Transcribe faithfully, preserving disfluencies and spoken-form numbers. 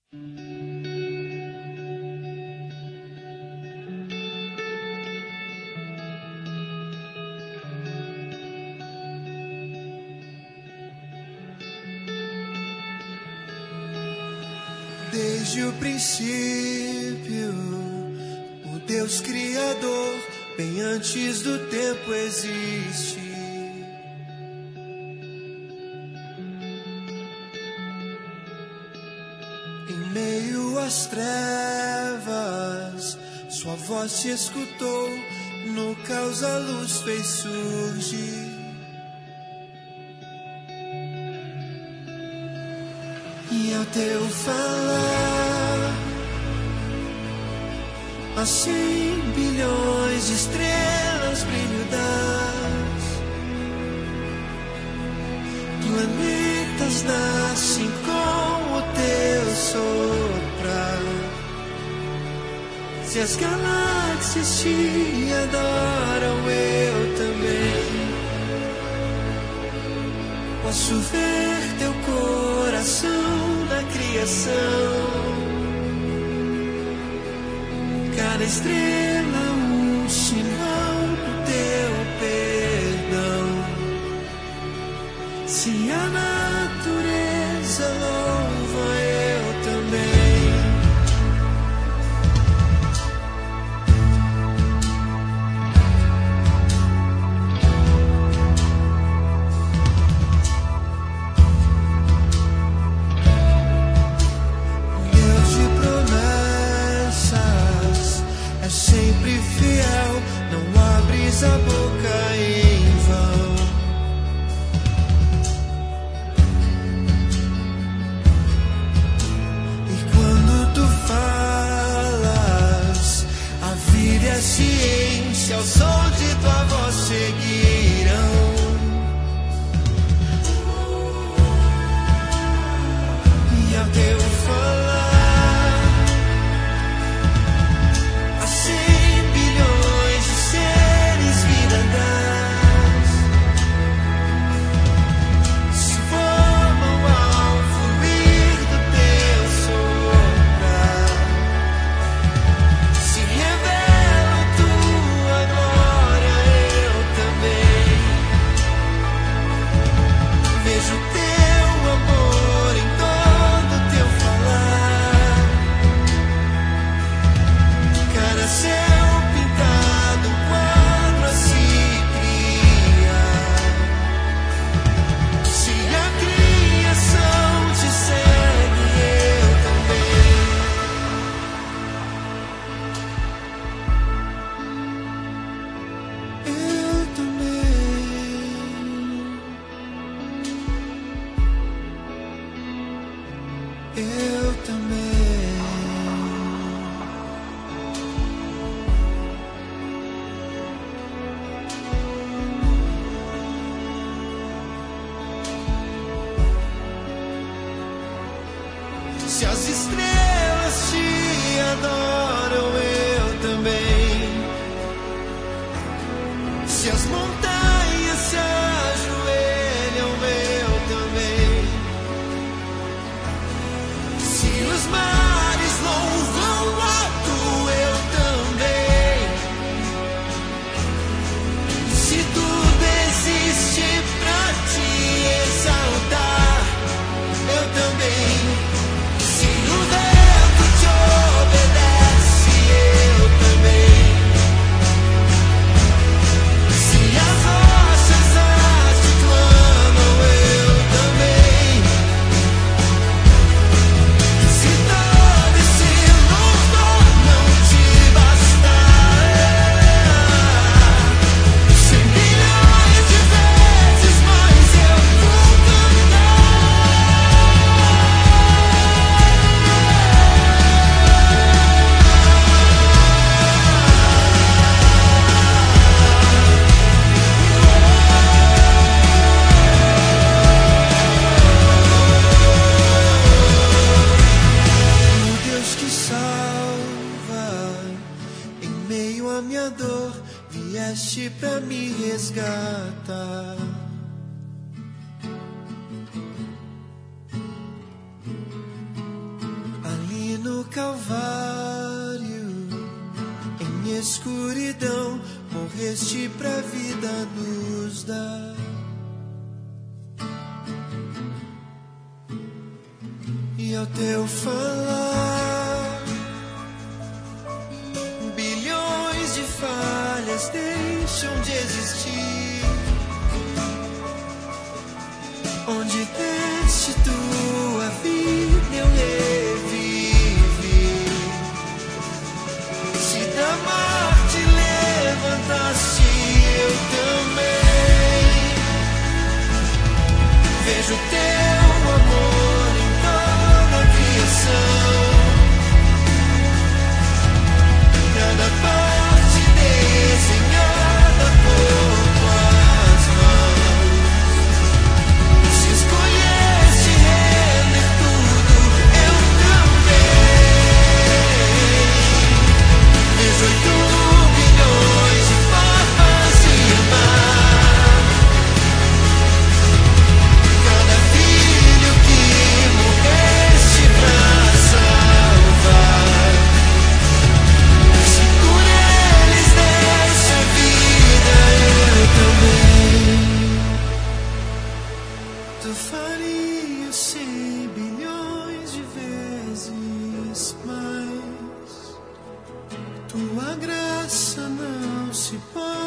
Desde o princípio, o Deus Criador, bem antes do tempo existe. Em meio às trevas, sua voz se escutou, no caos a luz fez surgir. E ao teu falar, assim bilhões de estrelas brilho das, planetas nascem com o teu soprar. Se as galáxias te adoram, eu também posso ver teu coração na criação. Cada estrela um sinal do teu perdão. Se a natureza louva, eu também. Sempre fiel, não abres a boca em vão. E quando tu falas, a vida e a ciência ao som de tua voz seguirão. E ao teu falar, eu também. Se as estrelas te adoram, eu também. Se as montanhas se ajoelham, eu também. Se os mares louvam alto, eu também. Se tudo existe pra te exaltar, eu também. Se o vento te obedece, eu também. Se as rochas te clamam, eu também. Se todo esse louvor não te bastar, cem bilhões de vezes mais eu vou o Deus que salva, em meio à minha dor, vieste pra me resgatar. A escuridão, morreste pra vida nos dar. E ao teu falar, bilhões de falhas deixam de existir. Onde deste tua vida eu revivi. Se da morte levantaste, eu também. Vejo teu amor em toda a criação. Cada parte desenhada por tuas mãos. Se escolheste render tudo, eu também. Vejo oito bilhões de formas de amar. Cada filho que morreste pra salvar. Se por eles deste a vida, eu também. Tu farias cem bilhões de vezes mais. Tua graça não se pode